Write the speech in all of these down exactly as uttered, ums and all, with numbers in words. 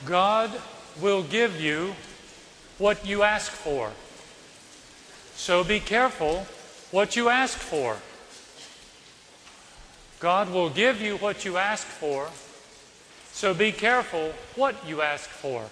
God will give you what you ask for. So be careful what you ask for. God will give you what you ask for. So be careful what you ask for.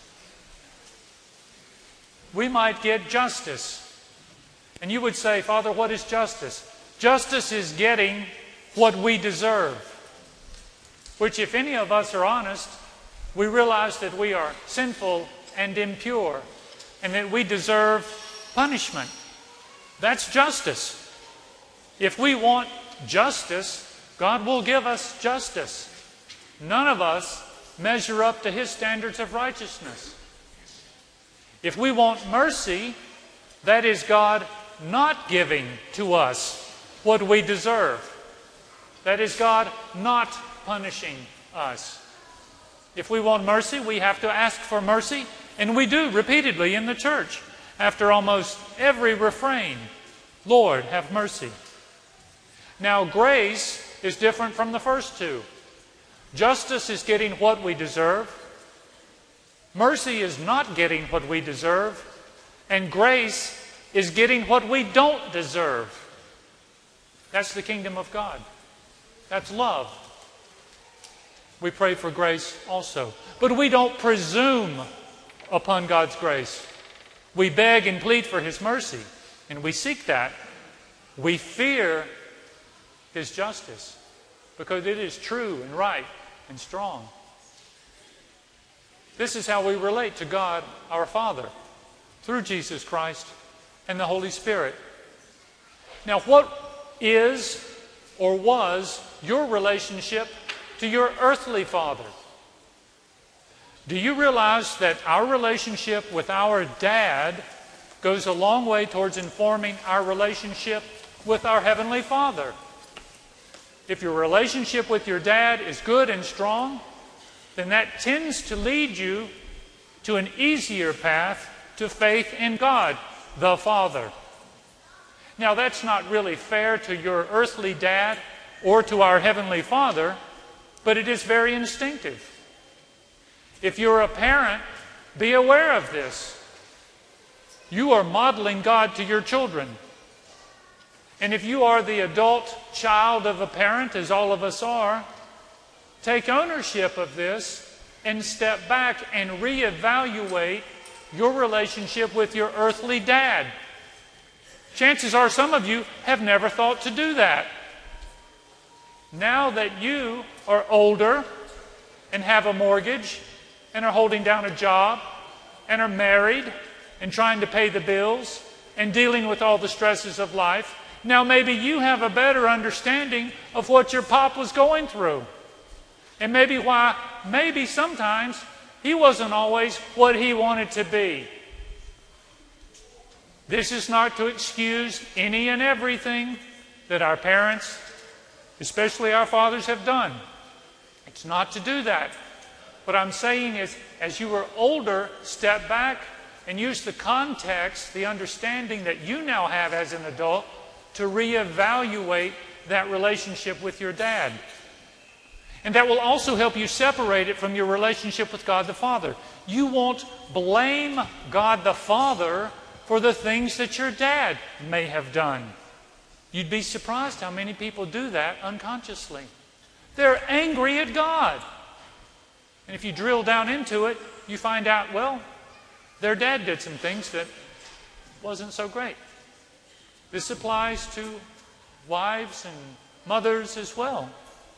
We might get justice. And you would say, Father, what is justice? Justice is getting what we deserve. Which, if any of us are honest, we realize that we are sinful and impure and that we deserve punishment. That's justice. If we want justice, God will give us justice. None of us measure up to His standards of righteousness. If we want mercy, that is God not giving to us what we deserve. That is God not punishing us. If we want mercy, we have to ask for mercy, and we do repeatedly in the church. After almost every refrain, Lord, have mercy. Now, grace is different from the first two. Justice is getting what we deserve. Mercy is not getting what we deserve. And grace is getting what we don't deserve. That's the kingdom of God. That's love. We pray for grace also. But we don't presume upon God's grace. We beg and plead for His mercy, and we seek that. We fear His justice because it is true and right and strong. This is how we relate to God, our Father, through Jesus Christ and the Holy Spirit. Now, what is or was your relationship to your earthly father? Do you realize that our relationship with our dad goes a long way towards informing our relationship with our Heavenly Father? If your relationship with your dad is good and strong, then that tends to lead you to an easier path to faith in God, the Father. Now, that's not really fair to your earthly dad or to our Heavenly Father, but it is very instinctive. If you're a parent, be aware of this. You are modeling God to your children. And if you are the adult child of a parent, as all of us are, take ownership of this and step back and reevaluate your relationship with your earthly dad. Chances are some of you have never thought to do that. Now that you are older and have a mortgage and are holding down a job and are married and trying to pay the bills and dealing with all the stresses of life, now maybe you have a better understanding of what your pop was going through. And maybe why, maybe sometimes he wasn't always what he wanted to be. This is not to excuse any and everything that our parents, especially our fathers, have done. It's not to do that. What I'm saying is, as you are older, step back and use the context, the understanding that you now have as an adult, to reevaluate that relationship with your dad. And that will also help you separate it from your relationship with God the Father. You won't blame God the Father for the things that your dad may have done. You'd be surprised how many people do that unconsciously. They're angry at God. And if you drill down into it, you find out, well, their dad did some things that wasn't so great. This applies to wives and mothers as well.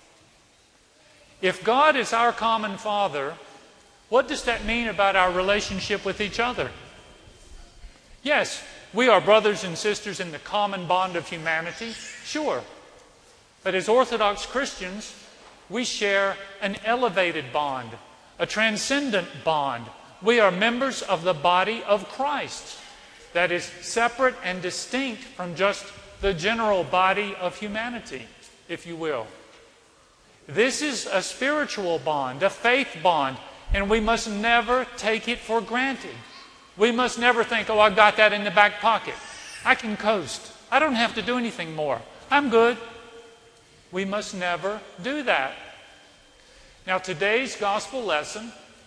If God is our common Father, what does that mean about our relationship with each other? Yes, we are brothers and sisters in the common bond of humanity, sure. But as Orthodox Christians, we share an elevated bond, a transcendent bond. We are members of the body of Christ that is separate and distinct from just the general body of humanity, if you will. This is a spiritual bond, a faith bond, and we must never take it for granted. We must never think, oh, I've got that in the back pocket. I can coast. I don't have to do anything more. I'm good. We must never do that. Now, today's gospel lesson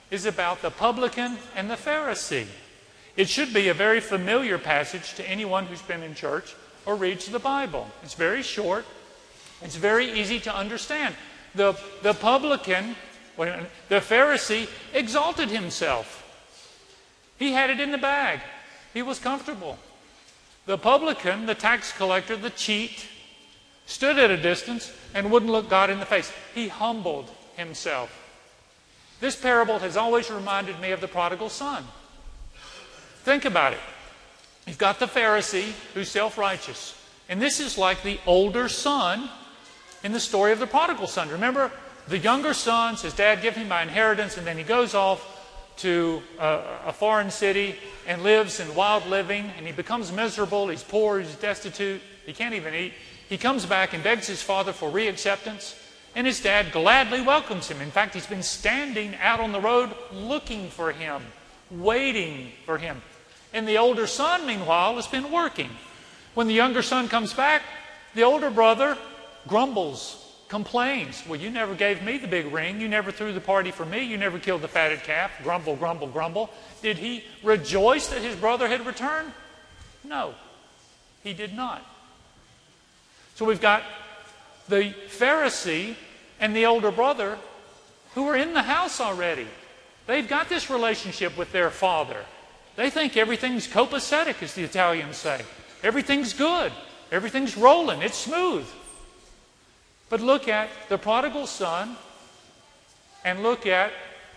is about the publican and the Pharisee. It should be a very familiar passage to anyone who's been in church or reads the Bible. It's very short. It's very easy to understand. The, the publican, the Pharisee, exalted himself. He had it in the bag. He was comfortable. The publican, the tax collector, the cheat, stood at a distance and wouldn't look God in the face. He humbled himself. This parable has always reminded me of the prodigal son. Think about it. You've got the Pharisee who's self-righteous. And this is like the older son in the story of the prodigal son. Remember, the younger son says, Dad, give me my inheritance, and then he goes off to a, a foreign city and lives in wild living, and he becomes miserable, he's poor, he's destitute, he can't even eat. He comes back and begs his father for reacceptance, and his dad gladly welcomes him. In fact, he's been standing out on the road looking for him, waiting for him. And the older son, meanwhile, has been working. When the younger son comes back, the older brother grumbles, complains. Well, you never gave me the big ring. You never threw the party for me. You never killed the fatted calf. Grumble, grumble, grumble. Did he rejoice that his brother had returned? No, he did not. So we've got the Pharisee and the older brother who are in the house already. They've got this relationship with their father. They think everything's copacetic, as the Italians say. Everything's good. Everything's rolling. It's smooth. But look at the prodigal son and look at...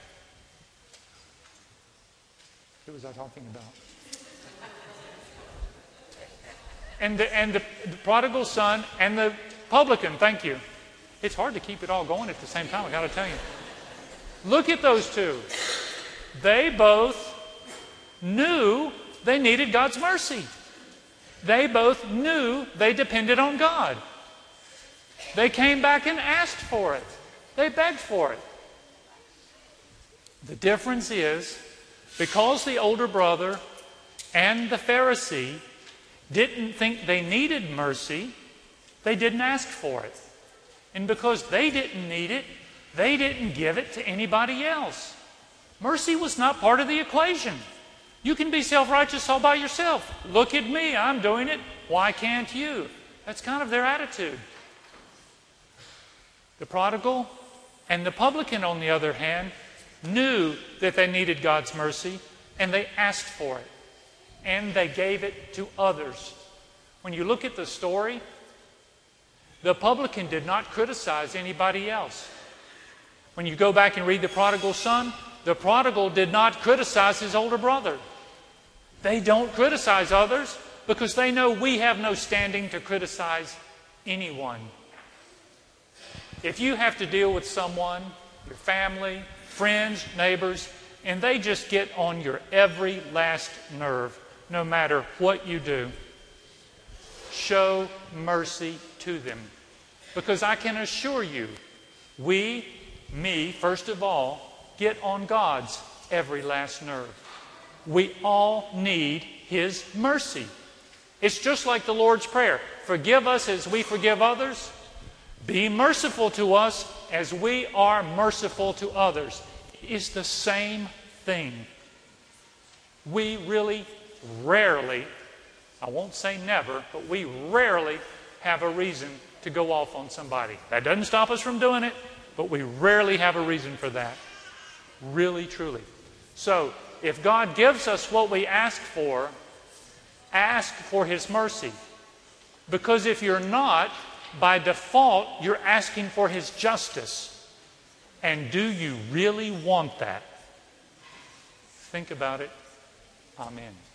Who was I talking about? And the, and the, the prodigal son and the publican, thank you. It's hard to keep it all going at the same time, I got to tell you. Look at those two. They both knew they needed God's mercy. They both knew they depended on God. They came back and asked for it. They begged for it. The difference is, because the older brother and the Pharisee didn't think they needed mercy, they didn't ask for it. And because they didn't need it, they didn't give it to anybody else. Mercy was not part of the equation. You can be self-righteous all by yourself. Look at me, I'm doing it. Why can't you? That's kind of their attitude. The prodigal and the publican, on the other hand, knew that they needed God's mercy, and they asked for it. And they gave it to others. When you look at the story, the publican did not criticize anybody else. When you go back and read the prodigal son, the prodigal did not criticize his older brother. They don't criticize others because they know we have no standing to criticize anyone. If you have to deal with someone, your family, friends, neighbors, and they just get on your every last nerve, no matter what you do, show mercy to them. Because I can assure you, we, me, first of all, get on God's every last nerve. We all need His mercy. It's just like the Lord's Prayer. Forgive us as we forgive others. Be merciful to us as we are merciful to others. It's the same thing. We really rarely, I won't say never, but we rarely have a reason to go off on somebody. That doesn't stop us from doing it, but we rarely have a reason for that. Really, truly. So, if God gives us what we ask for, ask for His mercy. Because if you're not, by default, you're asking for His justice. And do you really want that? Think about it. Amen.